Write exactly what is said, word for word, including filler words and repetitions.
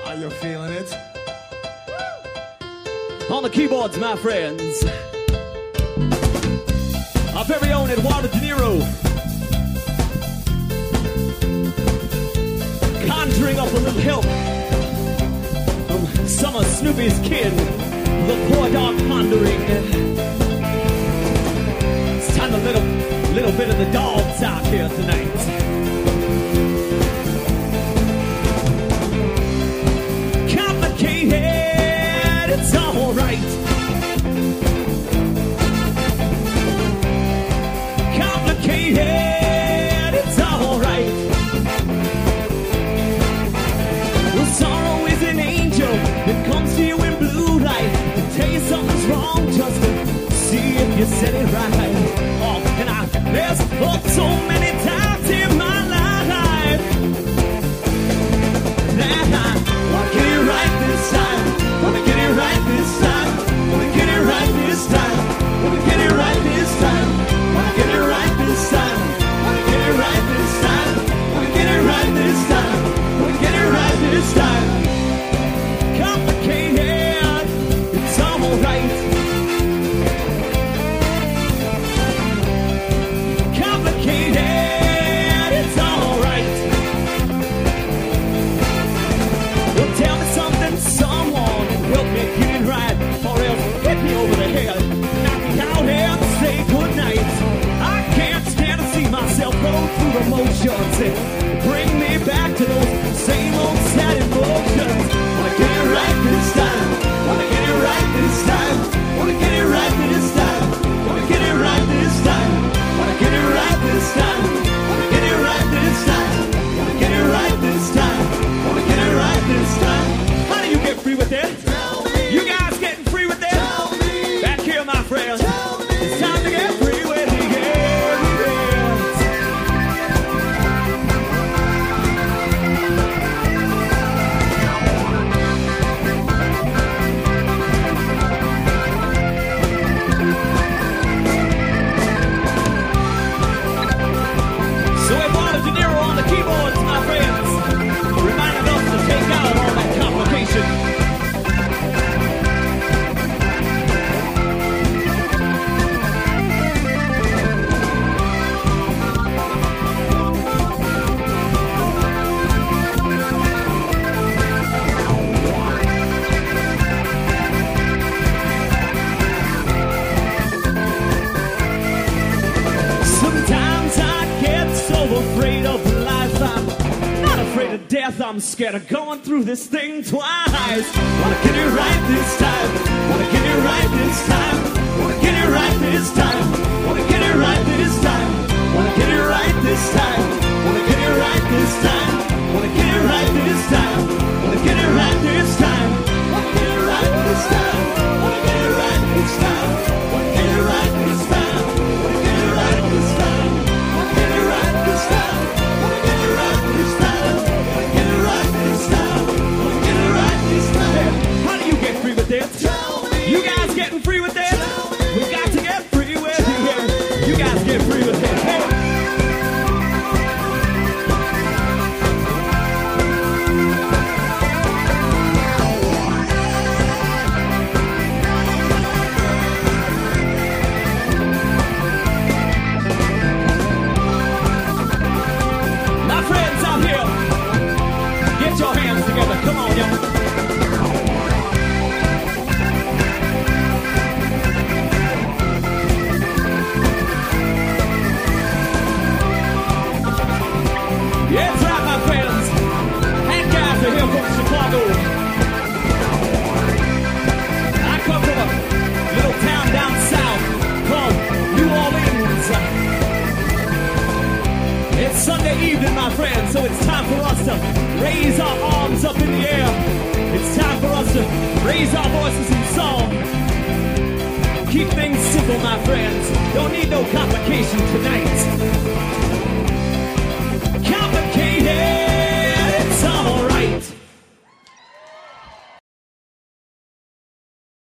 Are you feeling it? On the keyboards, my friends, our very own Eduardo De Niro, conjuring up a little help from some of Snoopy's kin, the poor dog pondering. It's time to let a little bit of the dogs out here tonight. Complicated, it's all right. Complicated, it's all right. Well, sorrow is an angel that comes to you in blue light to tell you something's wrong just to see if you said it right. Oh, and I there's oh, so many times in my life that I wanna get it right this time. Wanna get it right this time. Wanna get it right this time. Wanna get it right this time. Wanna get it right this time. Wanna get it right this time. Wanna get it right this time. Wanna get it right this time. Complicated, it's all right. Complicated, it's all right. Well, tell me something, someone, and help me get it right, or else hit me over the head, knock me out and say goodnight. I can't stand to see myself go through the motions and bring me back to those same old sad emotions. Wanna get it right this time. Wanna get it right this time. Wanna get it right this time. Wanna get it right this time. Wanna get it right this time. Wanna get it right this time. Wanna get it right this time. Wanna get it right this time. How do you get free with it? Tell me. You guys getting free with it? Tell me. Back here, my friends. Tell me. It's time to get free with it. So Eduardo De Niro on the keyboards, my friends, reminding us to take out all that complication. Sometimes I get so afraid of life, I'm not afraid of death, I'm scared of going through this thing twice. Wanna get it right this time. Wanna get it right this time. Wanna get it right this time. Wanna get it right this time. Wanna get it right this time. Wanna get it right this time. Wanna get it right this time. Wanna get it right this time. Wanna get it right this time. Wanna get it right this time. Wanna get it right this time. Wanna get it right this time. Wanna get it right this time. Wanna get it right this time. Wanna get it right this time. Wanna get it right this time. How do you get free with it? Tell me. You guys getting free with it? Tell me. We got to get free with it. You guys get free with it. Hey. My friends out here, get your hands together. Come on, y'all. Yeah, that's right, my friends. And guys are here from Chicago. I come from a little town down south called New Orleans. It's Sunday evening, my friends, so it's time for us to raise our arms up in the air. It's time for us to raise our voices in song. Keep things simple, my friends. Don't need no complication tonight. Complication.